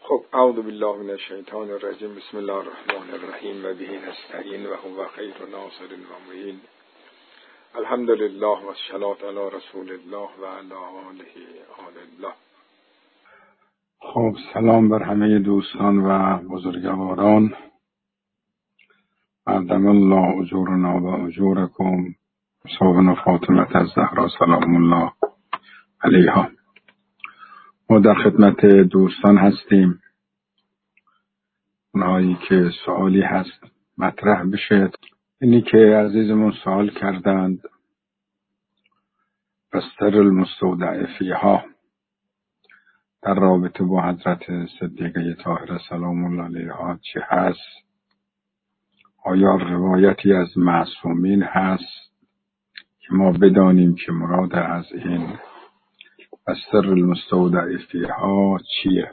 خب اعوذ بالله من الشیطان الرجیم. بسم الله الرحمن الرحیم و به نستعین و هو خیر ناصر و معین. الحمد لله و الصلاة علی رسول الله و علی آل الله. خب سلام بر همه دوستان و بزرگواران. ادم الله اجورنا و اجورکم. صابن فاطمه الزهرا سلام الله علیها. ما در خدمت دوستان هستیم. اونهایی که سوالی هست مطرح بشه. اینی که عزیزمون سوال کردند بستر المستودع فیها در رابطه با حضرت صدیقه طاهره سلام الله علیها چه هست؟ آیا روایتی از معصومین هست که ما بدانیم که مراد از این بستر المستودع فیها چیه؟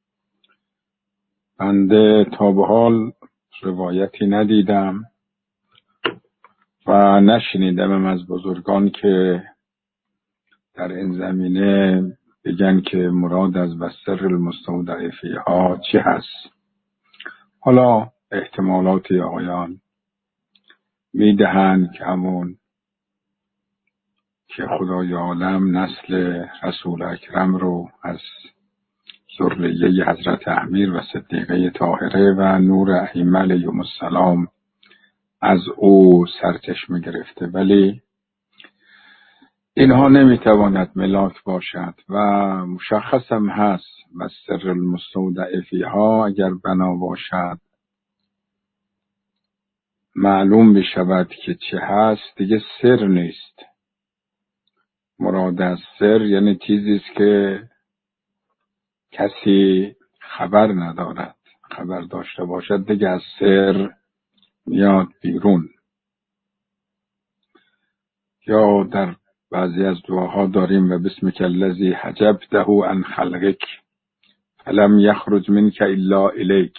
بنده تا به حال روایتی ندیدم و نشنیدم از بزرگان که در این زمینه بگن که مراد از بستر المستودع فیها چی هست. حالا احتمالاتی آقایان میدهند که همون که خدای عالم نسل رسول اکرم رو از ذریه حضرت امیر و صدیقه طاهره و نور ائمه علیهم السلام از او سرچشمه گرفته، ولی اینها نمیتواند ملاک باشد و مشخص هم هست بستر المستودع فیها اگر بنا باشد معلوم بشود که چه هست، دیگه سر نیست. مراد از سر یعنی چیزی است که کسی خبر ندارد، خبر داشته باشد دیگه از سر میاد بیرون. یا در بعضی از دعاها داریم و بسمک الذی حجبته عن خلقک فلم یخرج منک الا الیک.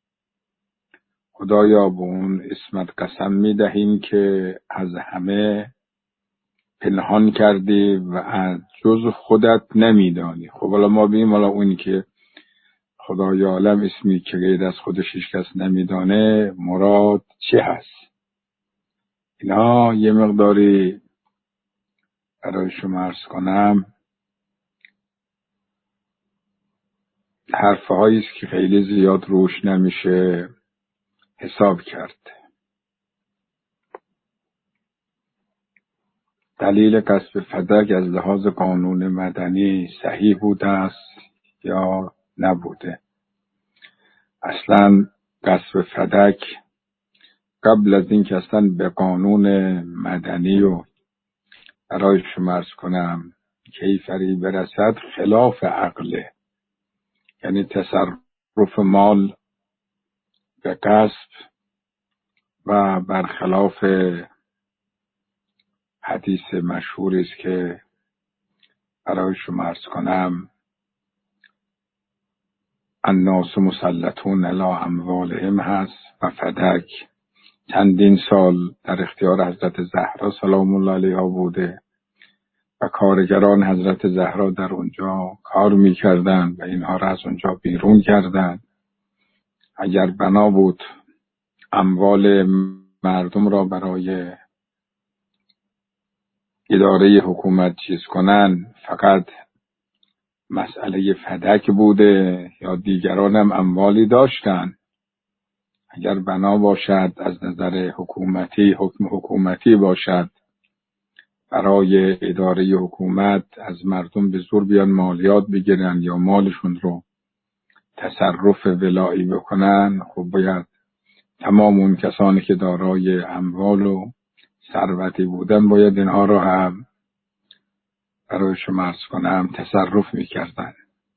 خدایا به اون اسمت قسم میدهیم که از همه پنهان کردی و از جز خودت نمیدانی. خب حالا ما بیم حالا اونی که خدای عالم اسمی که غیر از خودش هیچ کس نمیدانه مراد چه هست؟ اینا یه مقداری برای شما عرض کنم حرفهایی است که خیلی زیاد روش نمیشه حساب کرد. دلیل قصب فدک از لحاظ قانون مدنی صحیح بوده است یا نبوده؟ اصلا قصب فدک قبل از این که اصلا به قانون مدنی و برای شما عرض کنم کیفری برسد خلاف عقله، یعنی تصرف مال به قصب و برخلاف حدیث مشهوری است که برای شما عرض کنم الناس مسلطون علی اموالهم هست و فدک چندین سال در اختیار حضرت زهرا سلام الله علیها بوده و کارگران حضرت زهرا در اونجا کار میکردن و اینها را از اونجا بیرون کردن. اگر بنا بود اموال مردم را برای اداره حکومت چیز کنن، فقط مسئله فدک بوده یا دیگران هم اموالی داشتن؟ اگر بنا باشد از نظر حکومتی، حکم حکومتی باشد برای اداره حکومت از مردم به زور بیان مالیات بگیرن یا مالشون رو تصرف ولایی بکنن، خب باید تمام اون کسانی که دارای اموال و ثروتی بودن باید اینها رو هم برای شما عرض کنم تصرف میکردن.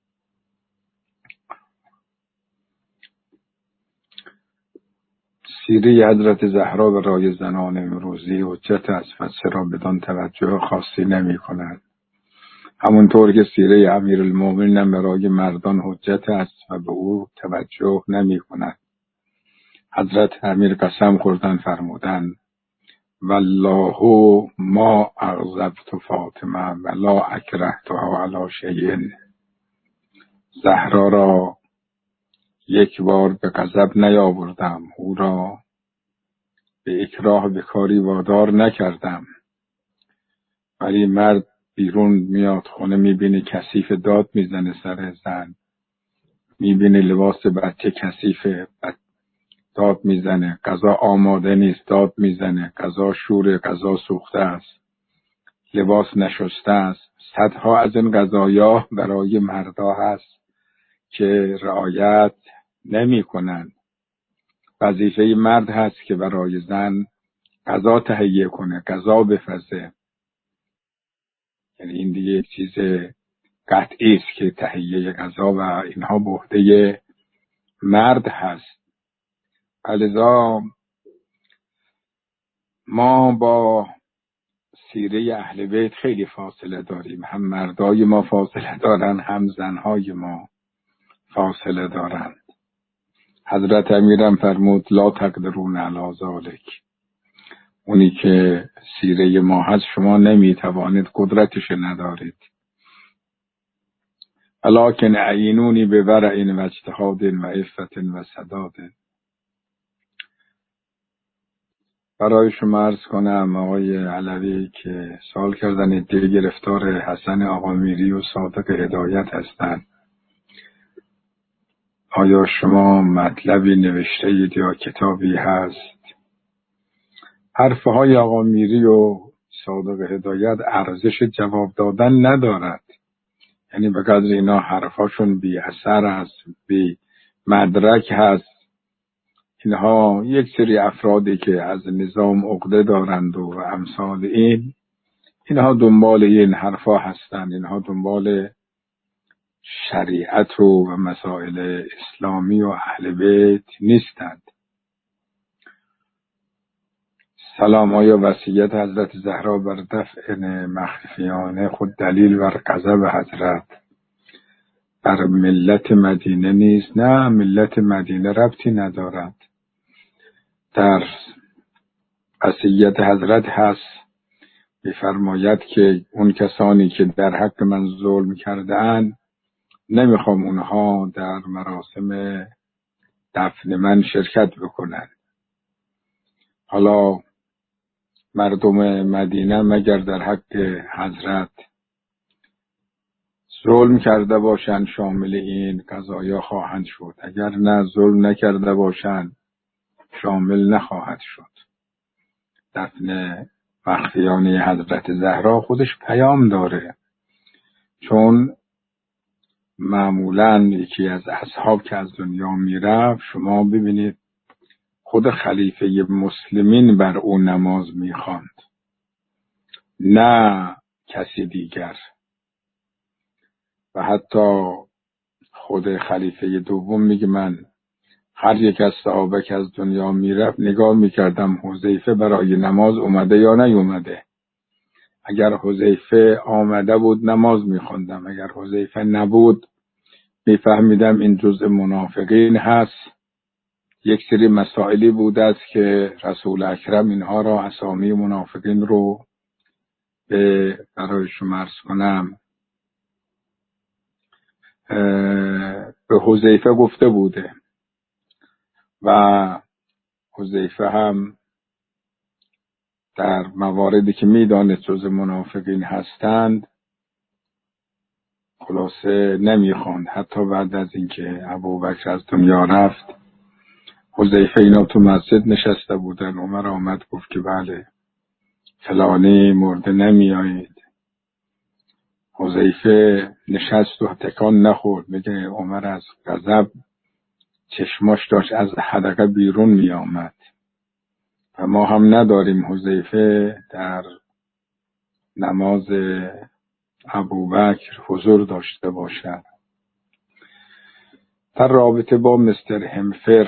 سیره حضرت زهرا برای زنان امروزی حجت است و چرا بدان توجه خاصی نمی کند؟ همونطور که سیره امیرالمومنین برای مردان حجت است و به او توجه نمی کند. حضرت امیر قسم خوردن فرمودن والله ما اغضبت فاطمه ولا اکرهتها علی شیء. زهرا را یک بار به غضب نیاوردم، او را به اکراه به کاری وادار نکردم. ولی مرد بیرون میاد خونه، میبینی کثیف، داد میزنه سر زن، میبینی لباس بچه کثیفه، داد میزنه، غذا آماده نیست، داد میزنه، غذا شوره، غذا سوخته است، لباس نشسته است. صدها از این قضایا برای مردا هست که رعایت نمی کنند. وظیفه مرد هست که برای زن غذا تهیه کنه، غذا بپزه. یعنی این دیگه یک چیز قطعی است که تهیه غذا و اینها به عهده مرد هست. لذا ما با سیره اهل بیت خیلی فاصله داریم. هم مردای ما فاصله دارن، هم زنهای ما فاصله دارند. حضرت امیرم فرمود لا تقدرون علی ذلک، اونی که سیره ما هست شما نمیتوانید، قدرتش ندارید. ولکن عینونی به ورع و اجتهاد و عفت و سداد. برای شما عرض کنم آقای علوی که سوال کردن دیگه گرفتار حسن آقامیری و صادق هدایت هستند، آیا شما مطلبی نوشته اید یا کتابی هست؟ حرفهای آقامیری و صادق هدایت ارزش جواب دادن ندارد. یعنی به قدر اینا حرفاشون بی اثر است، بی مدرک هست. اینها یک سری افرادی که از نظام عقده دارند و امثال اینها دنبال این حرفا هستند. اینها دنبال شریعت و مسائل اسلامی و اهل بیت نیستند. سلام، آیا وصیت حضرت زهرا بر دفع مخفیانه خود دلیل بر غضب حضرت بر ملت مدینه نیست؟ نه، ملت مدینه ربطی ندارد. در وصیت حضرت هست می‌فرماید که اون کسانی که در حق من ظلم کرده‌اند نمیخوام اونها در مراسم دفن من شرکت بکنن. حالا مردم مدینه مگر در حق حضرت ظلم کرده باشند شامل این قضایا خواهند شد، اگر نه ظلم نکرده باشند شامل نخواهد شد. دفن مخفیانه حضرت زهرا خودش پیام داره، چون معمولاً یکی از اصحاب که از دنیا میرفت، شما ببینید خود خلیفه مسلمین بر او نماز میخواند، نه کسی دیگر. و حتی خود خلیفه دوم میگه من هر یک از صحابه که از دنیا میرفت نگاه میکردم حذیفه برای نماز اومده یا نیومده. اگر حذیفه آمده بود نماز میخوندم، اگر حذیفه نبود میفهمیدم این جزء منافقین هست. یک سری مسائلی بود است که رسول اکرم اینها را، اسامی منافقین رو برای شما عرض کنم به حذیفه گفته بوده و حذیفه هم در مواردی که میدانست جز منافقین هستند خلاصه نمیخواند. حتی بعد از اینکه ابوبکر از دنیا رفت، حذیفه اینا تو مسجد نشسته بودن، عمر آمد گفت که بله فلانی مرده نمیایید. حذیفه نشست و تکان نخورد. میگه عمر از غضب چشماش داشت از حدقه بیرون می آمد و ما هم نداریم حذیفه در نماز ابوبکر حضور داشته باشد. در رابطه با مستر همفر،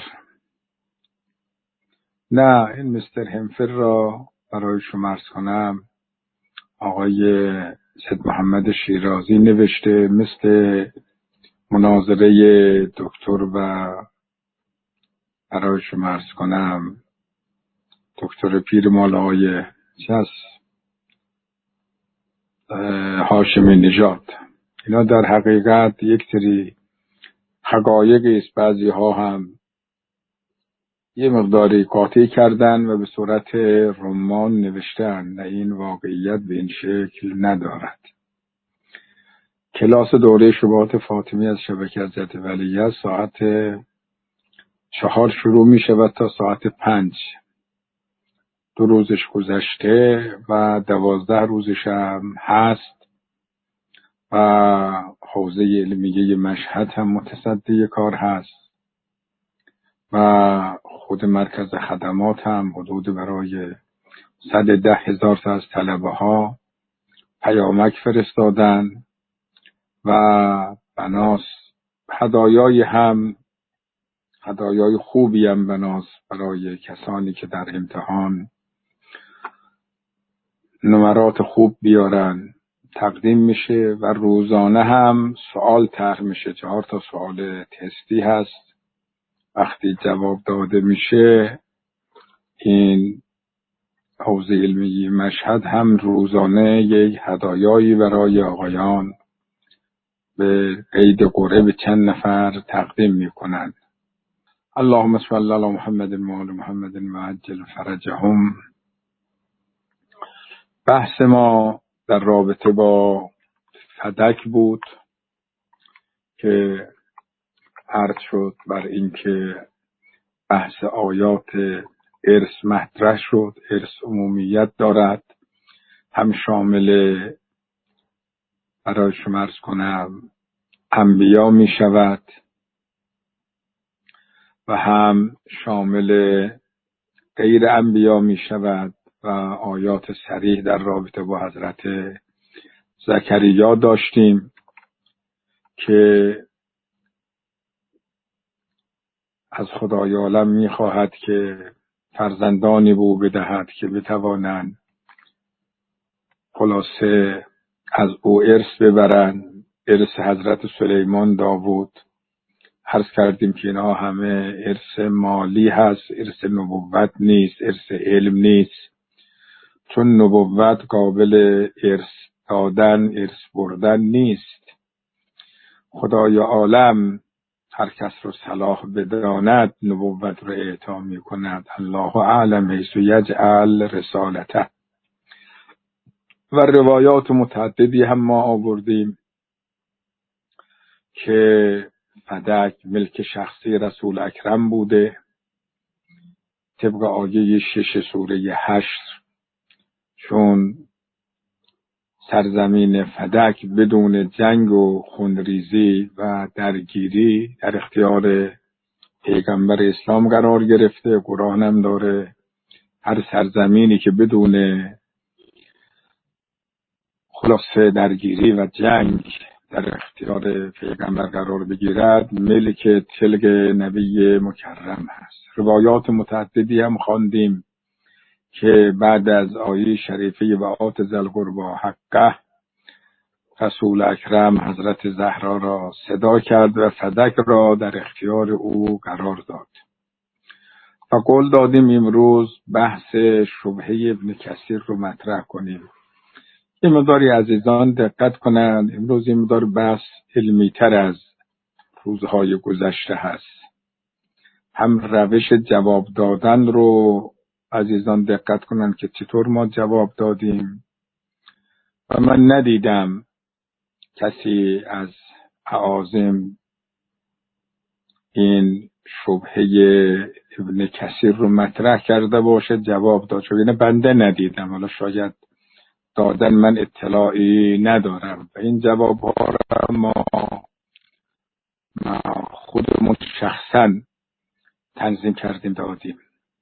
نه، این مستر همفر را برای شما عرض کنم آقای سید محمد شیرازی نوشته، مثل مناظره دکتر و برای شما عرض کنم دکتر پیر مال آقای هاشمی نژاد. اینا در حقیقت یک سری حقایقی است بعضی ها هم یه مقداری قاطی کردن و به صورت رمان نوشتن و این واقعیت به این شکل ندارد. کلاس دوره شبهات فاطمی از شبکه حضرت ولیعصر ساعت 4 شروع می شود تا ساعت 5. 2 روزش گذشته و 12 روزش هم هست و حوزه علمیه مشهد هم متصدی کار هست و خود مرکز خدمات هم حدود برای 110,000 تا از طلبه ها پیامک فرستادن و بناس هدایای خوبی هم بناس برای کسانی که در امتحان نمرات خوب بیارن تقدیم میشه و روزانه هم سوال طرح میشه. 4 تا سوال تستی هست. وقتی جواب داده میشه این حوزه علمی مشهد هم روزانه یک هدایایی برای آقایان به قید قرعه به چند نفر تقدیم میکنند. اللهم صل علی محمد و آل محمد و عجل فرجهم. بحث ما در رابطه با فدک بود که عرض شد بر اینکه بحث آیات ارث مطرح شد. ارث عمومیت دارد، هم شامل برای شما عرض کنم انبیا می شود و هم شامل غیر انبیا می شود و آیات صریح در رابطه با حضرت زکریا داشتیم که از خدای عالم می خواهد که فرزندانی به او بدهد که بتوانند خلاصه از او ارث ببرند. ارث حضرت سلیمان، داوود. عرض کردیم که اینا همه ارث مالی هست، ارث نبوت نیست، ارث علم نیست، چون نبوت قابل ارث دادن، ارث بردن نیست. خدای عالم هر کس رو صلاح بداند نبوت رو اعطا می کند. الله اعلم حیث یجعل رسالته. و روایات متعددی هم ما آوردیم که فدک ملک شخصی رسول اکرم بوده طبق آیه 6 سوره حشر، چون سرزمین فدک بدون جنگ و خونریزی و درگیری در اختیار پیغمبر اسلام قرار گرفته. قرآن هم داره هر سرزمینی که بدون خلاصه درگیری و جنگ در اختیار پیغمبر قرار بگیرد ملک تلک نبی مکرم هست. روایات متعددی هم خواندیم که بعد از آیه شریفه و آت ذی القربی حقه رسول اکرم حضرت زهرا را صدا کرد و فدک را در اختیار او قرار داد. و قول دادیم امروز بحث شبهه ابن کثیر رو مطرح کنیم. این مقداری عزیزان دقت کنند، امروز این مقدار بحث علمی تر از روزهای گذشته هست. هم روش جواب دادن رو عزیزان دقت کنند که چطور ما جواب دادیم و من ندیدم کسی از اعاظم این شبهه ابن کثیر رو مطرح کرده باشه جواب داد، چون بنده ندیدم، حالا شاید دادن من اطلاعی ندارم و این جواب ها را ما خودمون شخصا تنظیم کردیم دادیم.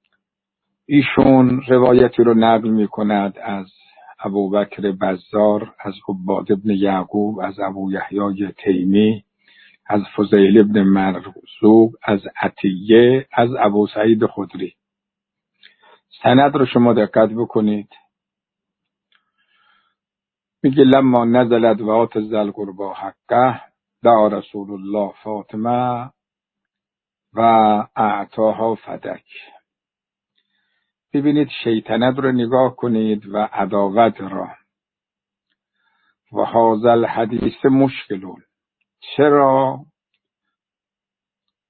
ایشون روایتی رو نقل می کند از ابوبکر بزار، از عباد ابن یعقوب، از ابو یحیی تیمی، از فضیل ابن مرزوق، از عطیه، از ابو سعید خدری. سند رو شما دقت بکنید. میگه لما نزلت و آت ذی القربی حقه دعا رسول الله فاطمه و اعطاها فدک. ببینید شیطنت رو نگاه کنید و عداوت را. و هذا الحدیث مشکلون. چرا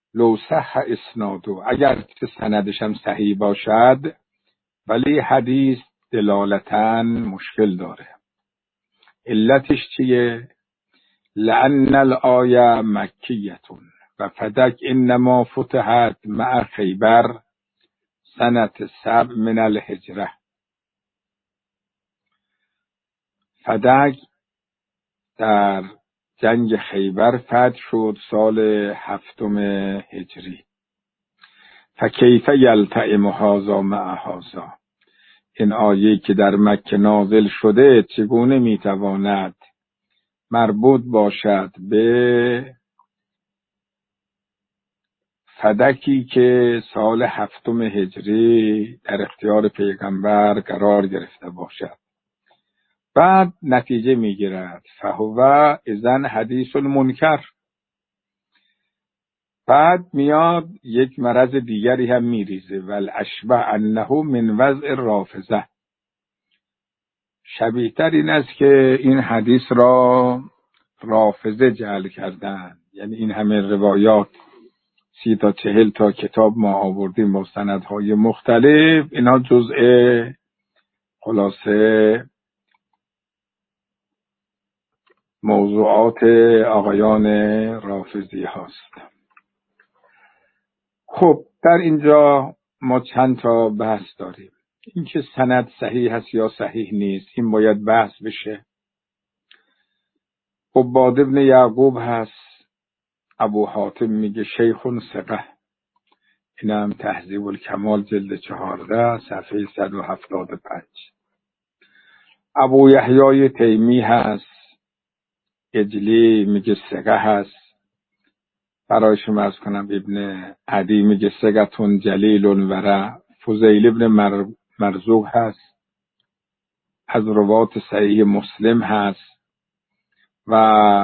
لو صح اسنادو، اگر که سندش هم صحیح باشد ولی حدیث دلالتاً مشکل داره. علتش چیه؟ لأن الآیه مکیتون و فدک انما فتحت مع خیبر سنة 7 من الهجره. فدک در جنگ خیبر فتح شد سال 7 هجری. فکیف یلتئم هذا مع هذا، این آیه که در مکه نازل شده چگونه میتواند مربوط باشد به فدکی که سال 7 هجری در اختیار پیغمبر قرار گرفته باشد؟ بعد نتیجه میگیرد فهو اذن حدیث المنکر. بعد میاد یک مرض دیگری هم میریزه، والاشبه انه من وضع رافضه. شبیه تر این است که این حدیث را رافضه جعل کردن، یعنی این همه روایات 30 تا 40 تا کتاب ما آوردیم با سندهای مختلف، اینا جزء خلاصه موضوعات آقایان رافضی هاست. خب در اینجا ما چند تا بحث داریم. این که سند صحیح هست یا صحیح نیست، این باید بحث بشه. عباد ابن یعقوب هست، ابو حاتم میگه شیخ ثقه، اینم تهذیب الکمال جلد 14 صفحه 175. ابو یحیی تیمی هست، اجلی میگه ثقه هست. برای شما عرض کنم ابن عدی میگه ثقتون جلیل ورع. فضیل ابن مرزوق هست، از روات صحیح مسلم هست و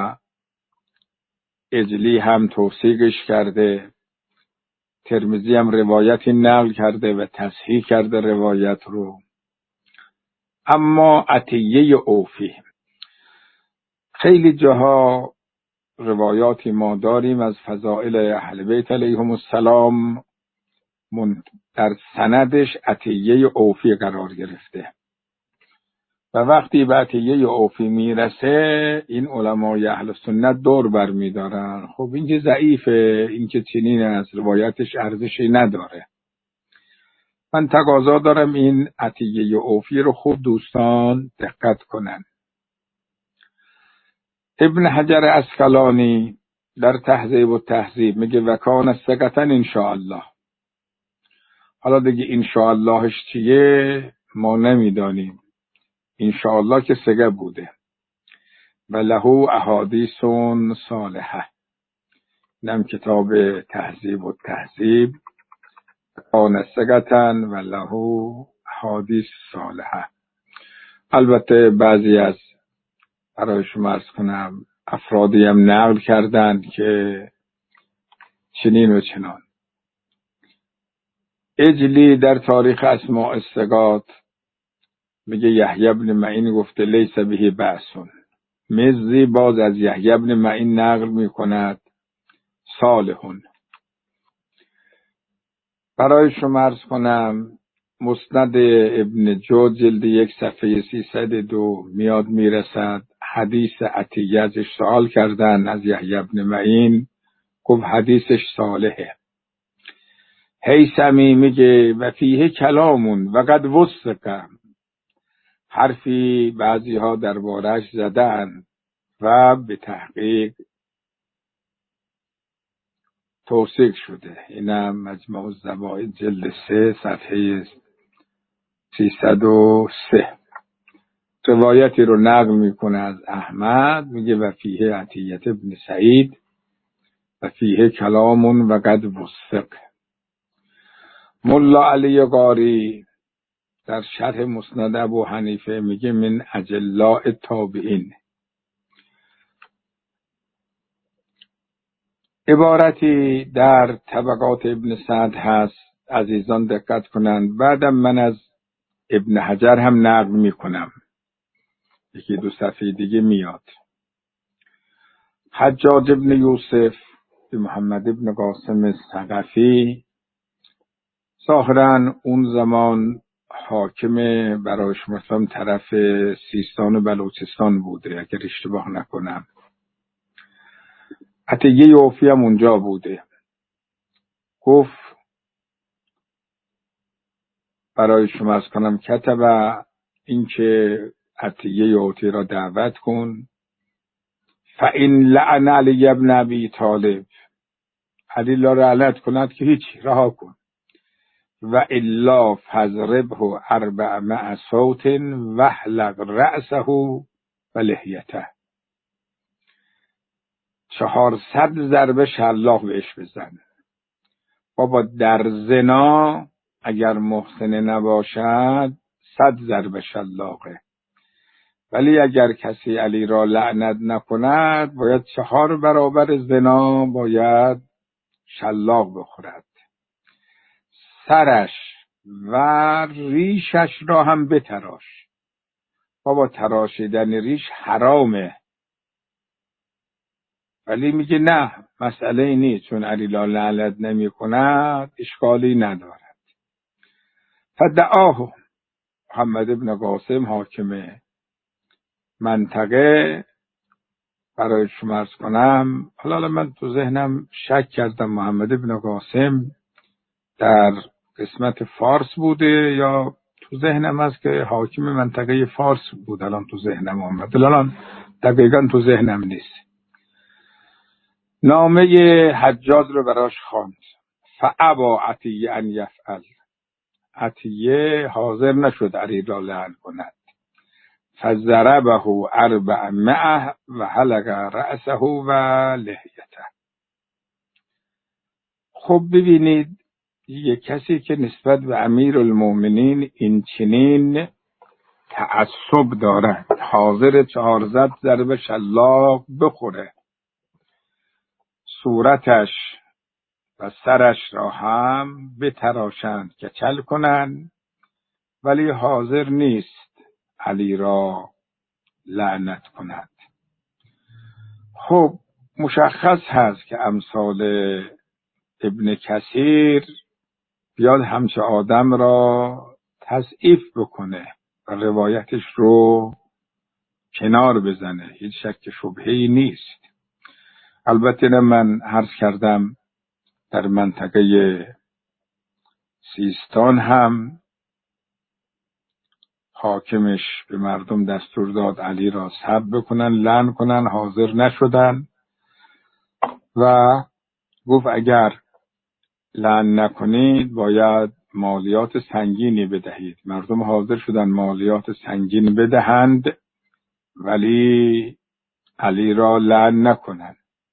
اجلی هم توثیقش کرده. ترمذی هم روایتی نقل کرده و تصحیح کرده روایت رو. اما عطیه اوفی، خیلی جاها روایاتی ما داریم از فضائل اهل بیت علیهم السلام در سندش عطیه اوفی قرار گرفته و وقتی به عطیه اوفی میرسه این علمای اهل سنت دور بر میدارن. خب این که ضعیفه، این که چنین است، روایتش ارزشی نداره. من تقاضا دارم این عطیه اوفی رو خوب دوستان دقت کنن. ابن حجر اسقلانی در تهذیب التهذیب میگه وکان ثقة ان شاء الله. حالا دیگه ان شاء اللهش چیه ما نمیدانیم، ان شاء الله که ثقه بوده. و له احادیث صالحه، نم کتاب تهذیب التهذیب. کان ثقة و له احادیث صالحه. البته بعضی از برای شما عرض کنم افرادی هم نقل کردند که چنین و چنان. اجلی در تاریخ اسماء الثقات میگه یحیی بن معین گفته لیس به بأسون. مزی باز از یحیی بن معین نقل میکند صالحون. برای شما عرض کنم مسند ابن جو جلد 1 صفحه 302 میاد میرسد حدیث عطیه ازش سوال کردن از یحیی بن معین، گفت حدیثش صالحه. هیثمی میگه و فیه کلامون و قد وثق، حرفی بعضی ها دربارش زدن و به تحقیق توثیق شده. اینم مجموع الزوائد جلد 3 صفحه 303. روایتی رو نقل میکنه از احمد، میگه و فیه عطیه ابن سعید و فیه کلامون و قد وثق. ملا علی قاری در شرح مسند ابو حنیفه میگه من اجلاء التابعین. عبارتی در طبقات ابن سعد هست، عزیزان دقت کنند. بعدم من از ابن حجر هم نقل میکنم، یکی دو صفحه دیگه میاد. حجاج ابن یوسف به محمد ابن قاسم ثقفی. ظاهراً اون زمان حاکم برای شما طرف سیستان و بلوچستان بوده اگر اشتباه نکنم. عطیه یوفی هم اونجا بوده. گفت برای شما از کنم کتب این که عطیه یوفی را دعوت کن. فإن لعن علی ابن ابی طالب، علی را لعنت کند که هیچ، رها کن. و الا فضربه 400 صوت واحلق رأسه و لحیته، 400 ضربه شلاق بهش بزن. بابا در زنا اگر محسن نباشد 100 ضربه شلاقه، ولی اگر کسی علی را لعنت نکند باید 4 برابر زنا باید شلاق بخورد. سرش و ریشش را هم بتراش. بابا تراشیدن ریش حرامه، ولی میگه نه مسئله نیست، چون علی را لعنت نمی کند اشکالی ندارد. فدعاه محمد ابن قاسم حاکم منطقه. برای شما عرض کنم، حالا من تو ذهنم شک کردم محمد ابن قاسم در قسمت فارس بوده یا تو ذهنم هست که حاکم منطقه فارس بود. الان تو ذهنم آمد، الان دقیقا تو ذهنم نیست. نامه حجاج رو براش خواند. فابا عطیه ان یفعل، عطیه حاضر نشد علی را لعن کند. فضربه 400 و حلق رأسه و لحیته. خب ببینید، یک کسی که نسبت به امیرالمومنین این چنین تعصب دارد، حاضر 400 ضربه شلاق بخوره، صورتش و سرش را هم بتراشند، کچل کنند، ولی حاضر نیست علی را لعنت کند. خب مشخص هست که امثال ابن کثیر بیاد همچه آدم را تضعیف بکنه و روایتش رو کنار بزنه، هیچ شک شبهه‌ای نیست. البته من عرض کردم در منطقه سیستان هم حاکمش به مردم دستور داد علی را سب بکنن، لعن کنن، حاضر نشدن و گفت اگر لعن نکنید باید مالیات سنگینی بدهید. مردم حاضر شدن مالیات سنگین بدهند ولی علی را لعن نکنند.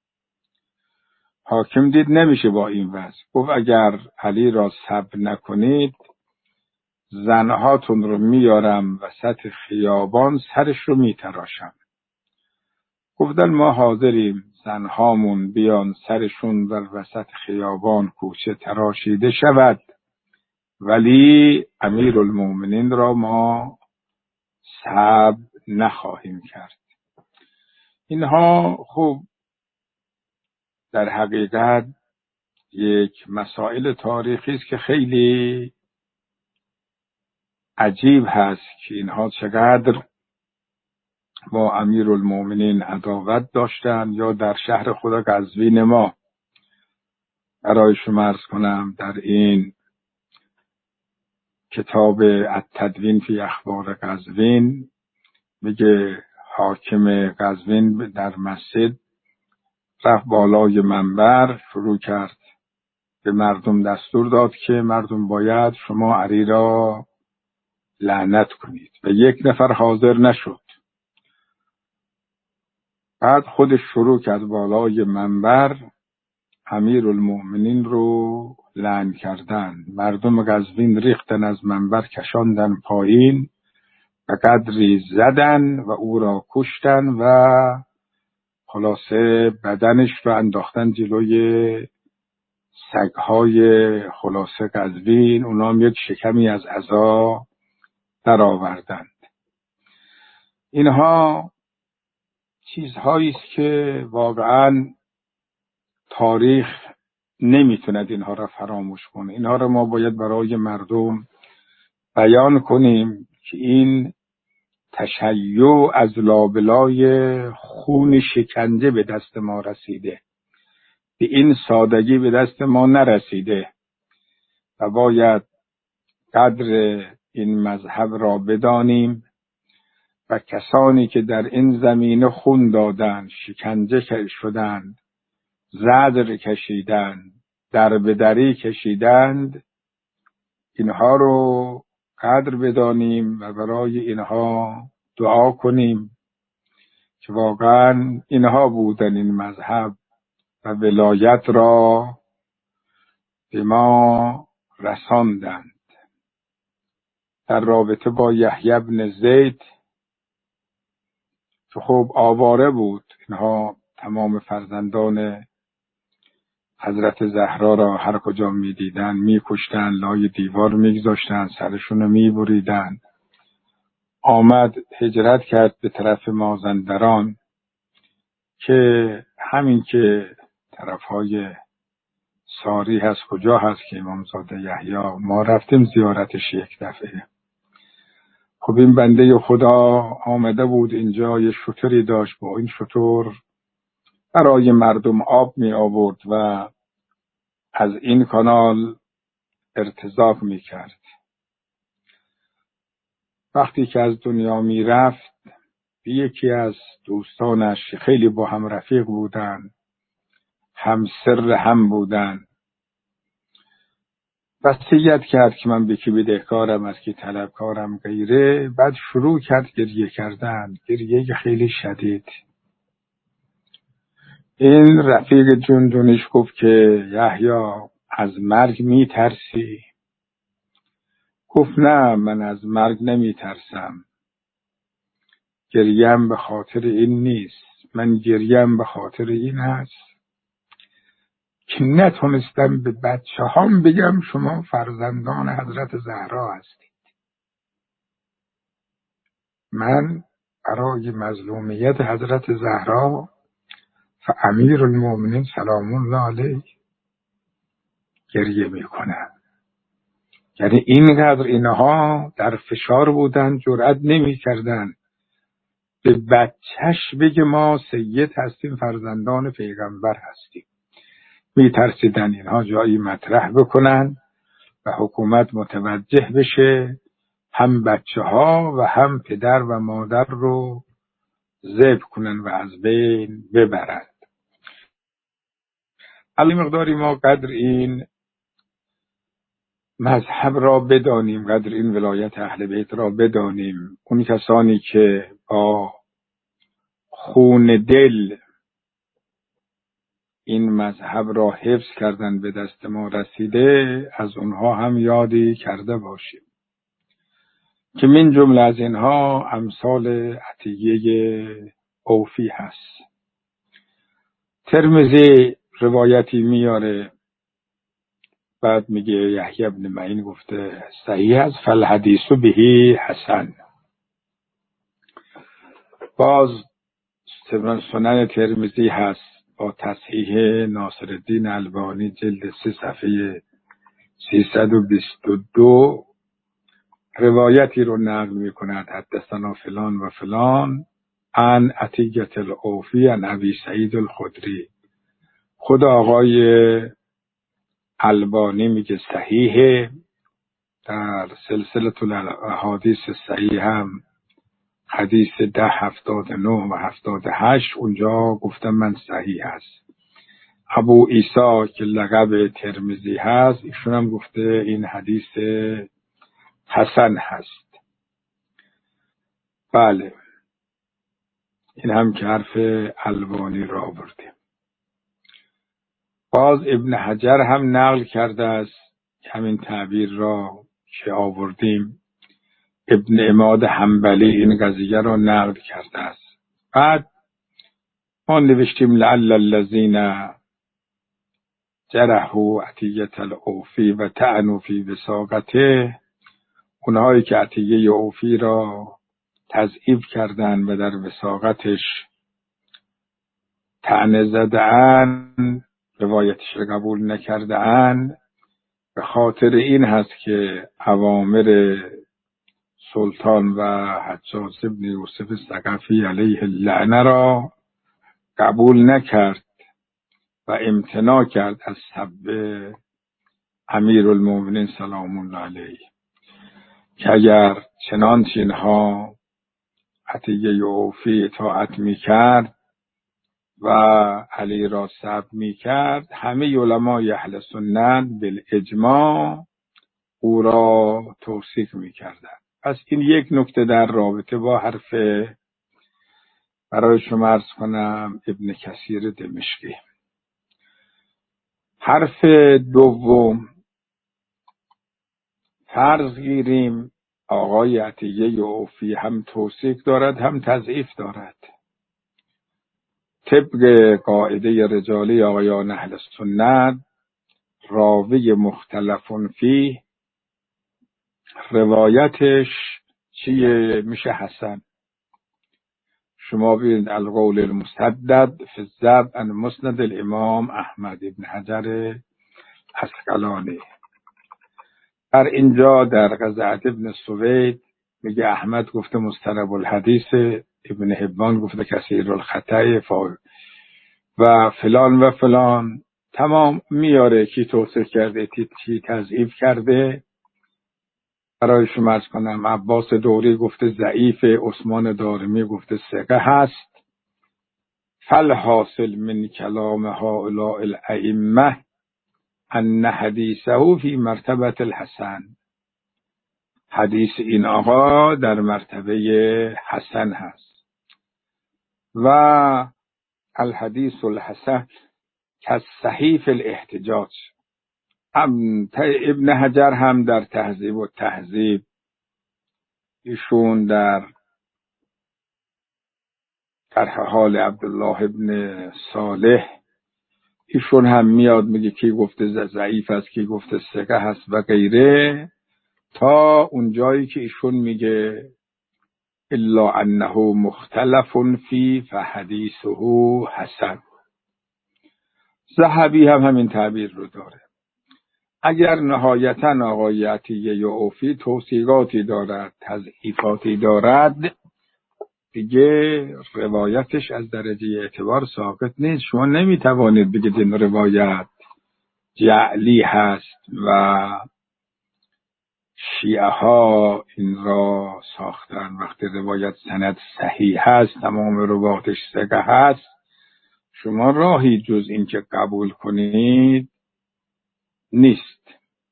حاکم دید نمیشه با این وضع، گفت اگر علی را سب نکنید زنهاتون رو میارم وسط خیابان سرش رو میتراشم. گفتن ما حاضریم زنهامون بیان سرشون در وسط خیابان کوچه تراشیده شود، ولی امیرالمومنین را ما سب نخواهیم کرد. اینها خب در حقیقت یک مسائل تاریخی است که خیلی عجیب هست که اینها چقدر با امیرالمومنین عداوت داشتن. یا در شهر خدا قزوین ما برای شما عرض کنم، در این کتاب التدوین فی اخبار قزوین میگه حاکم قزوین در مسجد رفت بالای منبر شروع کرد به مردم دستور داد که مردم باید شما علی را لعنت کنید و یک نفر حاضر نشد. بعد خودش شروع کرد بالای منبر امیرالمومنین رو لعن کردن. مردم قزوین ریختن از منبر، کشاندن پایین و قدری زدن و او را کشتن و خلاصه بدنش رو انداختن جلوی سگهای خلاصه قزوین. اونا هم یک شکمی از عزا در آوردند. اینها چیزهایی است که واقعا تاریخ نمیتوند اینها را فراموش کنه. اینها را ما باید برای مردم بیان کنیم که این تشیع از لابلای خون شکنجه به دست ما رسیده، به این سادگی به دست ما نرسیده و باید قدر این مذهب را بدانیم و کسانی که در این زمینه خون دادند، شکنجه شدند، زجر کشیدند، دربدری کشیدند، اینها رو قدر بدانیم و برای اینها دعا کنیم که واقعا اینها بودن این مذهب و ولایت را به ما رساندند. در رابطه با یحیی بن زید که خب آواره بود، اینها تمام فرزندان حضرت زهرا را هر کجا می دیدن می کشتن، لای دیوار می گذاشتن، سرشون رو می بریدن. آمد هجرت کرد به طرف مازندران که همین که طرفهای ساری هست، کجا هست که امامزاده یحیی، ما رفتیم زیارتش یک دفعه. خب این بنده خدا آمده بود اینجا، یه شتری داشت، با این شتر برای مردم آب می آورد و از این کانال ارتزاق می کرد. وقتی که از دنیا می رفت، یکی از دوستانش خیلی با هم رفیق بودن، هم سر هم بودن، وصیت کرد که من به کی بدهکارم، از کی طلبکارم غیره. بعد شروع کرد گریه کردن، گریه خیلی شدید. این رفیق جندونش گفت که یحیی از مرگ می ترسی؟ گفت نه، من از مرگ نمی ترسم، گریم به خاطر این نیست، من گریم به خاطر این هست که نتونستم به بچه هام بگم شما فرزندان حضرت زهرا هستید. من برای مظلومیت حضرت زهرا و امیر المؤمنین سلام الله علیه گریه می کنم. یعنی اینقدر اینها در فشار بودن، جرأت نمی کردن به بچهش بگه ما سید هستیم، فرزندان پیغمبر هستیم. می ترسیدن اینها جایی مطرح بکنن و حکومت متوجه بشه، هم بچه ها و هم پدر و مادر رو ذبح کنن و از بین ببرند. علی مقداری ما قدر این مذهب را بدانیم، قدر این ولایت اهل بیت را بدانیم. اون کسانی که با خون دل این مذهب را حفظ کردن، به دست ما رسیده، از اونها هم یادی کرده باشیم که من جمله از اینها امثال عطیه اوفی هست. ترمذی روایتی میاره، بعد میگه یحیی بن معین گفته صحیح است، فالحدیث به حسن. باز سنن ترمذی هست با تصحیح ناصرالدین البانی جلد 3 صفحه 322 روایتی رو نقل میکند، حدثنا فلان و فلان عن عطیة الاوفی عن ابی سعید الخدری. خود آقای البانی میگه صحیحه، در سلسله الاحادیث صحیح هم حدیث 1079 و 78 اونجا گفتم من صحیح هست. ابو عیسی که لقب ترمذی هست، ایشون هم گفته این حدیث حسن هست. بله، این هم که حرف البانی را آورده. باز ابن حجر هم نقل کرده است همین تعبیر را که آوردیم. ابن عماد حنبلی این قضیه را نقل کرده است. بعد ما نوشتیم لعل الذین جرحوا عطیة الاوفی و طعنوا فی وثاقته، اونهایی که عطیه اوفی را تضعیف کردن و در وثاقتش طعنه زدن، روایتش را قبول نکرده اند به خاطر این هست که اوامر سلطان و حجاج بن یوسف ثقفی علیه اللعنه را قبول نکرد و امتناع کرد از سب امیرالمومنین سلام الله علیه، که اگر چنانچه اینها عطیه عوفی اطاعت میکرد و علی را سب میکرد، همه علمای اهل سنت بالاجماع او را توصیف میکردند. پس این یک نکته در رابطه با حرف برای شما عرض کنم ابن کثیر دمشقی. حرف دوم، فرض گیریم آقای عطیه عوفی هم توصیف دارد هم تضعیف دارد. طبق قاعده رجالی آقایان اهل سنت، راوی مختلف فیه روایتش چیه؟ میشه حسن. شما ببینید القول المسدد فی الضبط عن مسند الامام احمد بن حجر عسقلانی. در اینجا در قزعة ابن سوید میگه احمد گفته مضطرب الحدیث، ابن حبان گفته کثیر الخطأ و فلان و فلان، تمام میاره کی توصیف کرده کی تضعیف کرده. برای شما عرض کنم عباس دوری گفته ضعیف، عثمان دارمی گفته ثقه هست. فالحاصل من کلام هؤلاء الائمه ان حدیثه فی مرتبه الحسن، حدیث این آقا در مرتبه حسن هست. و الحدیث الحسن کالصحیح فی الاحتجاج. ابن حجر هم در تهذیب و تهذیب، ایشون در طرح حال عبدالله ابن صالح، ایشون هم میاد میگه کی گفته ضعیف است کی گفته ثقه هست و غیره، تا اون جایی که ایشون میگه الا انه مختلف فی فحدیثه حسن. ذهبی هم همین تعبیر رو داره. اگر نهایتا آقای عطیه عوفی توصیقاتی دارد، تضعیفاتی دارد، دیگه روایتش از درجه اعتبار ساقط نیست. شما نمیتوانید بگید این روایت جعلی هست و شیعه ها این را ساختن. وقتی روایت سند صحیح هست، تمام روایتش ثقه هست، شما راهی جز این که قبول کنید نیست.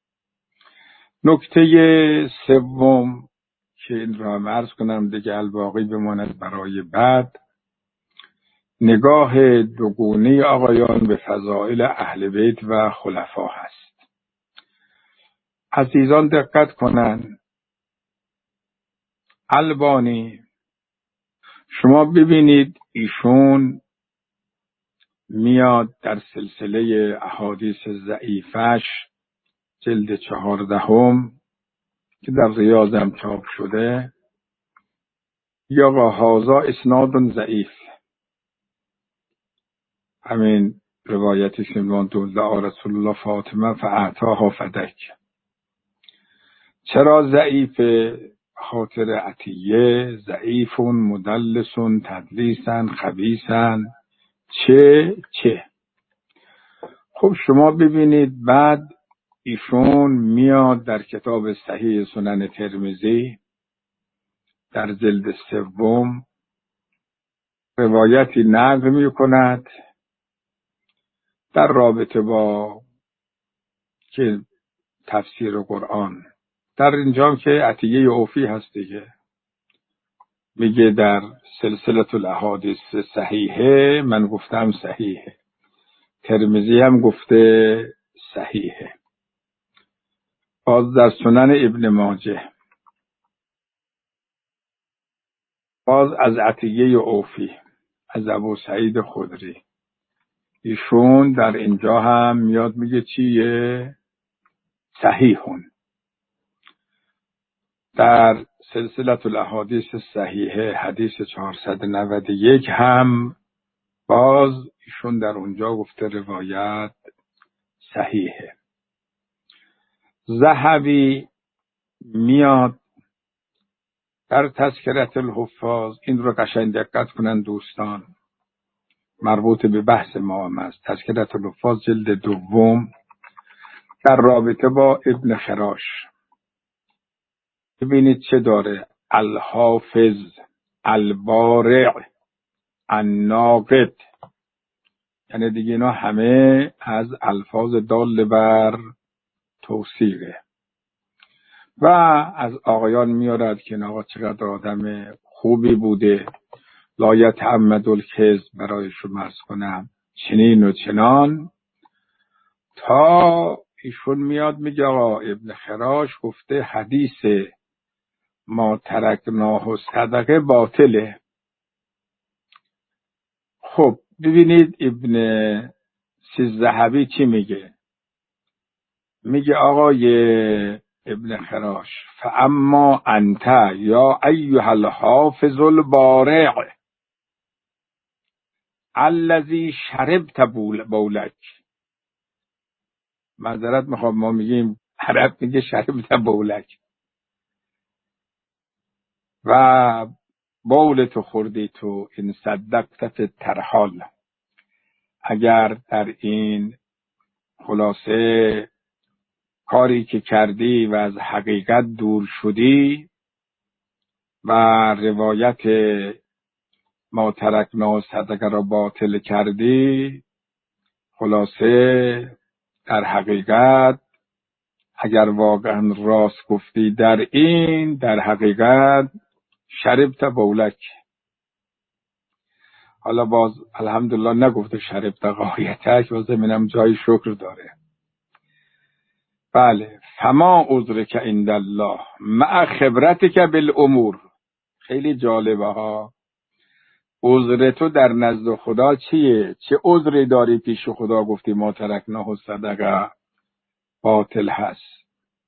نکته سوم که این را عرض کنم دیگه الباقی بماند برای بعد، نگاه دوگونه آقایان به فضائل اهل بیت و خلفا هست. عزیزان دقت کنن، البانی شما ببینید ایشون میاد در سلسله احادیث ضعیفش جلد 14 که در ریاض هم چاپ شده، یا هذا اسناد ضعیف، همین روایتی که میگن دعا رسول الله فاطمه فاعطاها فدک. چرا ضعیف؟ خاطر عطیه ضعیف مدلس تدلیسا خبیثا چه. خب شما ببینید بعد ایشون میاد در کتاب صحیح سنن ترمذی در جلد 3 روایتی نقل می کند در رابطه با که تفسیر قرآن. در اینجا که عطیه عوفی هست دیگه، میگه در سلسله الاحادیث صحیحه، من گفتم صحیحه، ترمذی هم گفته صحیحه. باز در سنن ابن ماجه، باز از عطیه عوفی از ابو سعید خدری، ایشون در اینجا هم میاد میگه چیه؟ صحیحون. در سلسله الاحادیث صحیحه حدیث 491 هم باز ایشون در اونجا گفته روایت صحیحه. ذهبی میاد در تذکرة الحفاظ، این رو قشنگ دقت کنن دوستان، مربوط به بحث ما هم است. تذکرة الحفاظ جلد دوم در رابطه با ابن خراش ببینید چه داره: الحافظ، البارع، الناقد. یعنی دیگه اینا همه از الفاظ دال بر توصیقه. و از آقایان میارد که این آقا چقدر آدم خوبی بوده، لا یتعمد الکذب، برایشون عرض کنم چنین و چنان، تا ایشون میاد میگه آقا ابن خراش گفته حدیث ما ترکناه صدقه باطله. خب ببینید ابن ذهبی چی میگه؟ میگه آقای ابن خراش فاما انت یا ایها الحافظ البارع الذی شربت بولک. معذرت میخوام، ما میگیم عرب میگه شربت بولک، و بول تو خوردی تو این صدقت ترحال. اگر در این خلاصه کاری که کردی و از حقیقت دور شدی و روایت ما ترکنا صدقه را باطل کردی، خلاصه در حقیقت اگر واقعا راست گفتی در حقیقت شربت بولک. حالا باز الحمدلله نگفته شربت غایتک، و زمینم جای شکر داره. بله، فما عذرک عند الله مع خبرتک بالامور. خیلی جالبه ها. عذر تو در نزد خدا چیه؟ چه عذری داری پیش خدا گفتی ما ترکناه صدقه باطل هست؟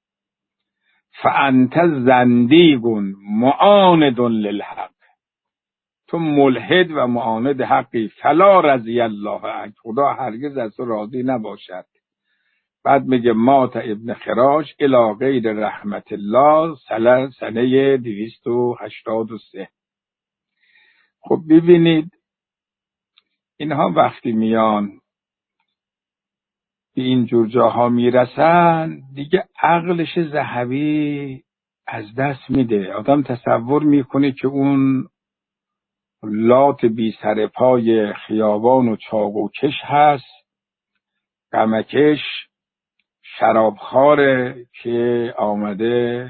فانت زندیق معاند للحق، تو ملحد و معاند حقی. فلا رضی الله عنک، خدا هرگز از تو راضی نباشد. بعد میگه مات ابن خراش الی غیر رحمت الله سنه 283. خب ببینید اینها وقتی میان به این جور جاها میرسن دیگه عقلش ذهبی از دست میده. آدم تصور میکنه که اون لات بی سر پای خیابان و چاقو کش هست، غمکش، شرابخواره که آمده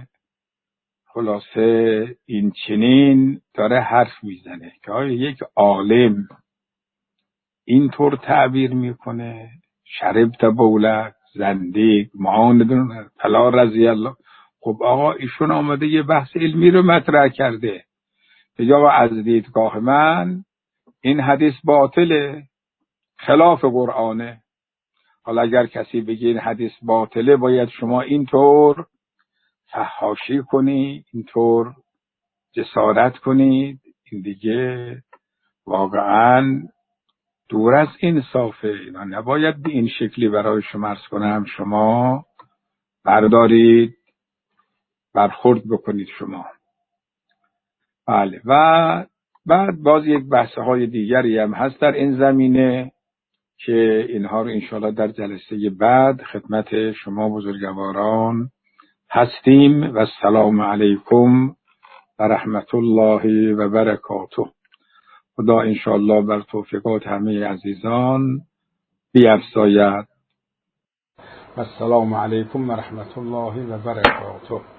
خلاصه این چنین داره حرف میزنه که آیا یک عالم اینطور تعبیر میکنه؟ شربت بولک، زندیق، معاندون، فلا رضی الله. خب آقا ایشون آمده یه بحث علمی رو مطرح کرده، یا از دیدگاه من این حدیث باطله، خلاف قرآنه. حالا اگر کسی بگه این حدیث باطله باید شما اینطور فحاشی کنی، اینطور جسارت کنید، این دیگه واقعا دور از انصافه. اینا نباید به این شکلی برای شما عرض کنم شما بردارید برخورد بکنید شما. بله. و بعد باز یک بحث‌های دیگری هم هست در این زمینه که اینها رو انشاءالله در جلسه بعد خدمت شما بزرگواران هستیم. و السلام علیکم و رحمت الله و برکاته. خدا انشاءالله بر توفیقات همه عزیزان بیفزاید. و السلام علیکم و رحمت الله و برکاته.